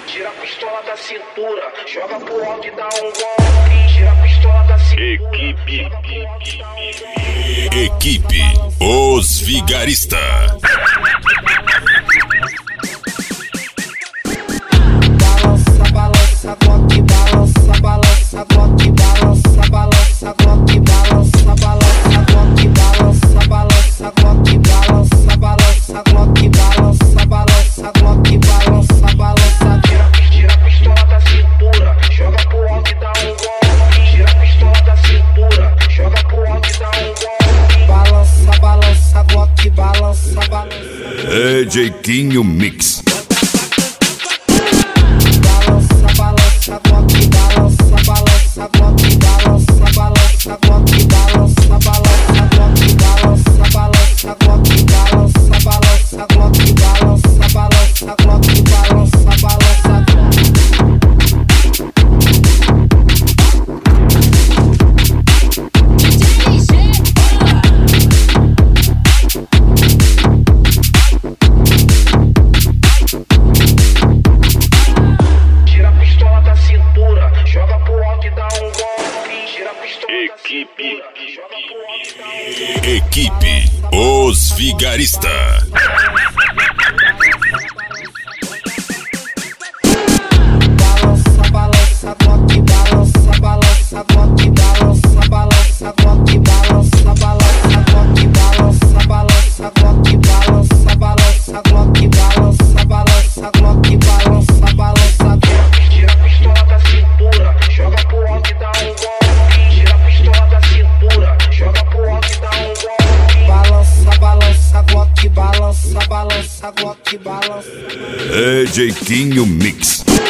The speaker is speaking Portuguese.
Tira a pistola da cintura, joga pro alto e dá um golpe. Tira a pistola da cintura. Equipe Os Vigarista. Balança, balança, Glock, balança, balança, Glock, balança, balança, Glock, balança, balança, Glock, balança, balança, Glock, balança, balança, Glock, balança, balança, Glock, balança, balança. Tira a pistola da cintura, joga pro alto e dá um golpe. Tira a pistola da cintura, joga pro alto e dá um golpe. Balança, balança, Glock, balança, balança. É Jeitinho Mix. Balança, Glock, balança, balança, Glock, balança, balança, Glock, balança, balança, Glock, balança, balança, Glock, balança, balança, Glock, balança, balança, Glock, balança, balança. Tira a pistola da cintura, joga pro alto e dá um golpe. Tira a pistola da cintura, joga pro alto e dá um golpe. Equipe Os Vigarista. Balança, balança, Glock, balança, balança, Glock, balança, balança, Glock, balança, balança, Glock, balança, balança, Glock, balança, balança, Glock, balança, balança, Glock, balança, balança. Tira a pistola da cintura, joga pro alto e dá um golpe. Tira a pistola da cintura, joga pro alto e dá um golpe. Balança, balança, Glock, balança, balança, Glock, balança. É Jeitinho Mix.